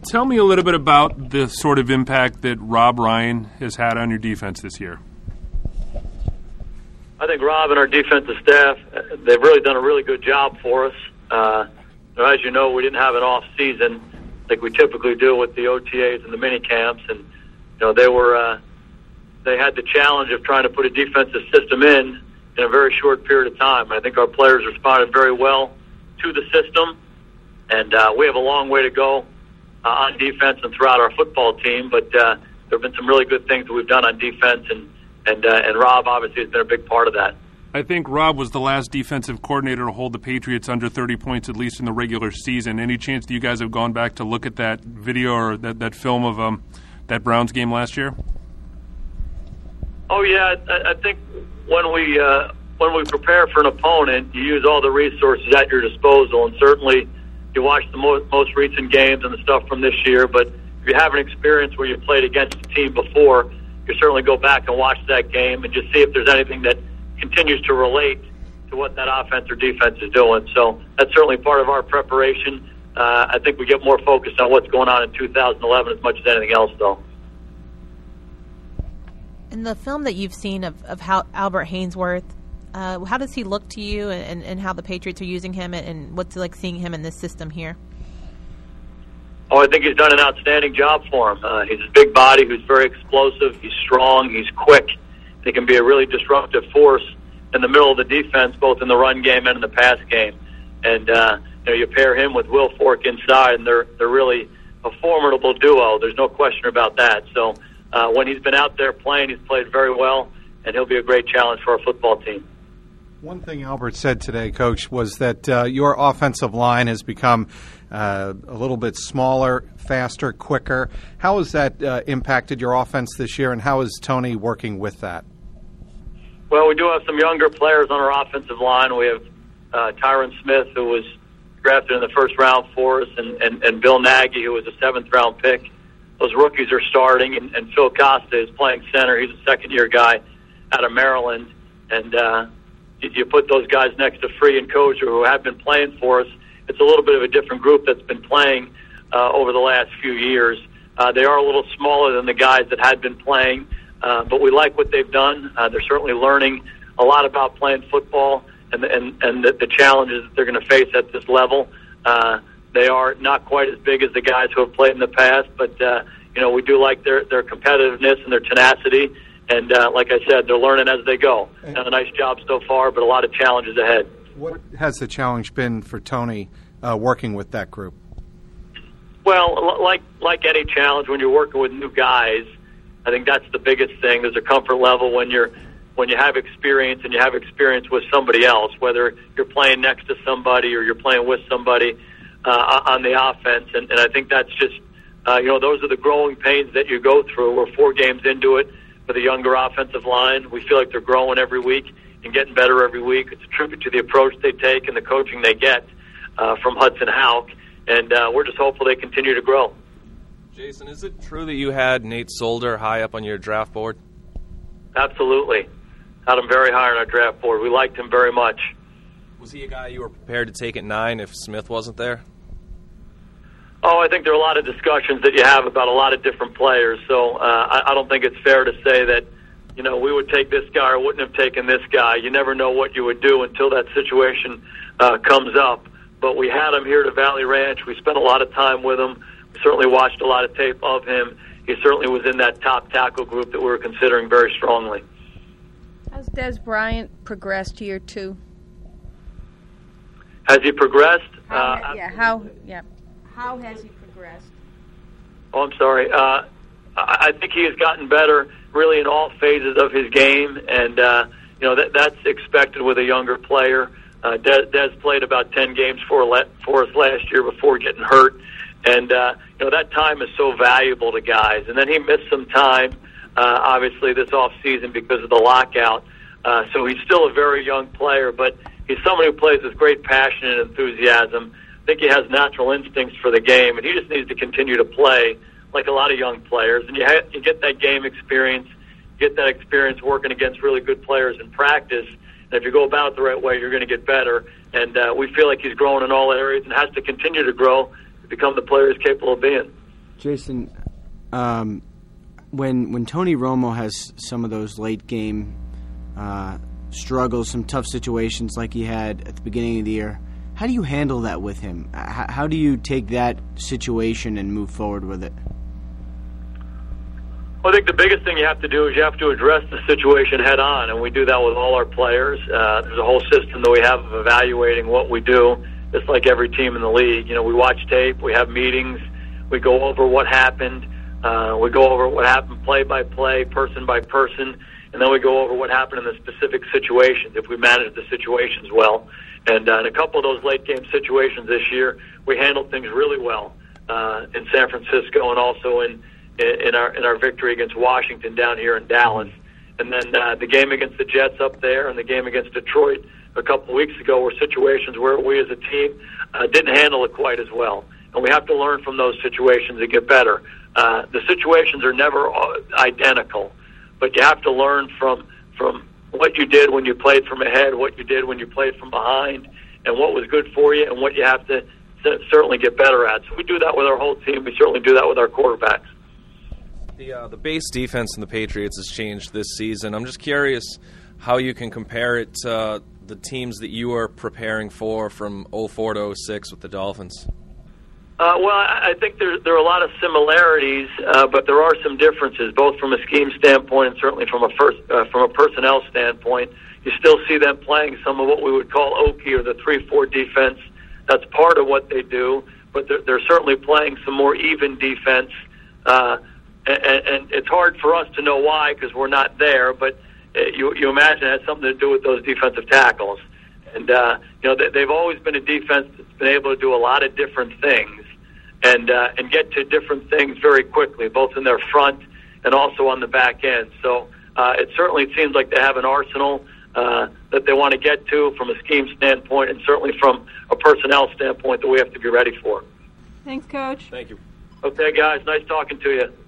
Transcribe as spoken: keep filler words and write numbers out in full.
Tell me a little bit about the sort of impact that Rob Ryan has had on your defense this year. I think Rob and our defensive staff, they've really done a really good job for us. Uh, as you know, we didn't have an off season like we typically do with the O T As and the mini camps, and you know they were uh, they had the challenge of trying to put a defensive system in in a very short period of time. I think our players responded very well to the system, and uh, we have a long way to go uh, on defense and throughout our football team. But uh, there have been some really good things that we've done on defense, and and uh, and Rob obviously has been a big part of that. I think Rob was the last defensive coordinator to hold the Patriots under thirty points, at least in the regular season. Any chance that you guys have gone back to look at that video or that, that film of um, that Browns game last year? Oh, yeah. I, I think when we uh, when we prepare for an opponent, you use all the resources at your disposal, and certainly you watch the most, most recent games and the stuff from this year. But if you have an experience where you played against a team before, you certainly go back and watch that game and just see if there's anything that continues to relate to what that offense or defense is doing. So that's certainly part of our preparation. Uh, I think we get more focused on what's going on in two thousand eleven as much as anything else, though. In the film that you've seen of, of how Albert Haynesworth, uh, how does he look to you, and, and how the Patriots are using him, and, and what's it like seeing him in this system here? Oh, I think he's done an outstanding job for him. Uh, he's a big body who's very explosive. He's strong. He's quick. He can be a really disruptive force in the middle of the defense, both in the run game and in the pass game. And uh, you know, you pair him with Will Fork inside, and they're they're really a formidable duo. There's no question about that. So uh, when he's been out there playing, he's played very well, and he'll be a great challenge for our football team. One thing Albert said today, Coach, was that uh, your offensive line has become uh, a little bit smaller, faster, quicker. How has that uh, impacted your offense this year, and how is Tony working with that? Well, we do have some younger players on our offensive line. We have uh, Tyron Smith, who was drafted in the first round for us, and, and, and Bill Nagy, who was a seventh-round pick. Those rookies are starting, and, and Phil Costa is playing center. He's a second-year guy out of Maryland. And uh, you, you put those guys next to Free and Kozer, who have been playing for us. It's a little bit of a different group that's been playing uh, over the last few years. Uh, they are a little smaller than the guys that had been playing, uh, but we like what they've done. Uh, they're certainly learning a lot about playing football and and, and the, the challenges that they're going to face at this level. Uh, they are not quite as big as the guys who have played in the past, but uh, you know, we do like their, their competitiveness and their tenacity. And uh, like I said, they're learning as they go. Done a nice job so far, but a lot of challenges ahead. What has the challenge been for Tony uh, working with that group? Well, like like any challenge, when you're working with new guys, I think that's the biggest thing. There's a comfort level when you're when you have experience and you have experience with somebody else, whether you're playing next to somebody or you're playing with somebody uh, on the offense. And, and I think that's just, uh, you know, those are the growing pains that you go through. We're four games into it with a younger offensive line. We feel like they're growing every week and getting better every week. It's a tribute to the approach they take and the coaching they get uh, from Hudson Houck. And uh, we're just hopeful they continue to grow. Jason, is it true that you had Nate Solder high up on your draft board? Absolutely. Had him very high on our draft board. We liked him very much. Was he a guy you were prepared to take at nine if Smith wasn't there? Oh, I think there are a lot of discussions that you have about a lot of different players. So uh, I, I don't think it's fair to say that, you know, we would take this guy or wouldn't have taken this guy. You never know what you would do until that situation uh, comes up. But we had him here to Valley Ranch. We spent a lot of time with him. We certainly watched a lot of tape of him. He certainly was in that top tackle group that we were considering very strongly. How's Des Bryant progressed year two? Has he progressed? How, uh, yeah, how yeah. How has he progressed? Oh, I'm sorry. Uh, I think he has gotten better really in all phases of his game, and uh, you know that that's expected with a younger player. Uh, Des, Des played about ten games for, for us last year before getting hurt, and uh, you know that time is so valuable to guys. And then he missed some time, uh, obviously this off season because of the lockout. Uh, so he's still a very young player, but he's someone who plays with great passion and enthusiasm. I think he has natural instincts for the game, and he just needs to continue to play like a lot of young players. And you, ha- you get that game experience, you get that experience working against really good players in practice. And if you go about it the right way, you're going to get better. And uh, we feel like he's growing in all areas and has to continue to grow to become the player he's capable of being. Jason, um, when when Tony Romo has some of those late game uh, struggles, some tough situations like he had at the beginning of the year, how do you handle that with him? How, how do you take that situation and move forward with it? Well, I think the biggest thing you have to do is you have to address the situation head on, and we do that with all our players. Uh, there's a whole system that we have of evaluating what we do, just like every team in the league. You know, we watch tape, we have meetings, we go over what happened, uh, we go over what happened play by play, person by person, and then we go over what happened in the specific situations, if we manage the situations well. And uh, in a couple of those late game situations this year, we handled things really well uh, in San Francisco and also in in our in our victory against Washington down here in Dallas. And then uh, the game against the Jets up there and the game against Detroit a couple of weeks ago were situations where we as a team uh, didn't handle it quite as well. And we have to learn from those situations and get better. Uh, the situations are never identical, but you have to learn from from what you did when you played from ahead, what you did when you played from behind, and what was good for you and what you have to certainly get better at. So we do that with our whole team. We certainly do that with our quarterbacks. The, uh, the base defense in the Patriots has changed this season. I'm just curious how you can compare it to uh, the teams that you are preparing for from oh four to oh six with the Dolphins. Uh, well, I think there, there are a lot of similarities, uh, but there are some differences, both from a scheme standpoint and certainly from a first, uh, from a personnel standpoint. You still see them playing some of what we would call Okie or the three four defense. That's part of what they do, but they're, they're certainly playing some more even defense. Uh, And, and it's hard for us to know why because we're not there, but you, you imagine it has something to do with those defensive tackles. And, uh, you know, they, they've always been a defense that's been able to do a lot of different things and, uh, and get to different things very quickly, both in their front and also on the back end. So uh, it certainly seems like they have an arsenal uh, that they want to get to from a scheme standpoint and certainly from a personnel standpoint that we have to be ready for. Thanks, Coach. Thank you. Okay, guys, nice talking to you.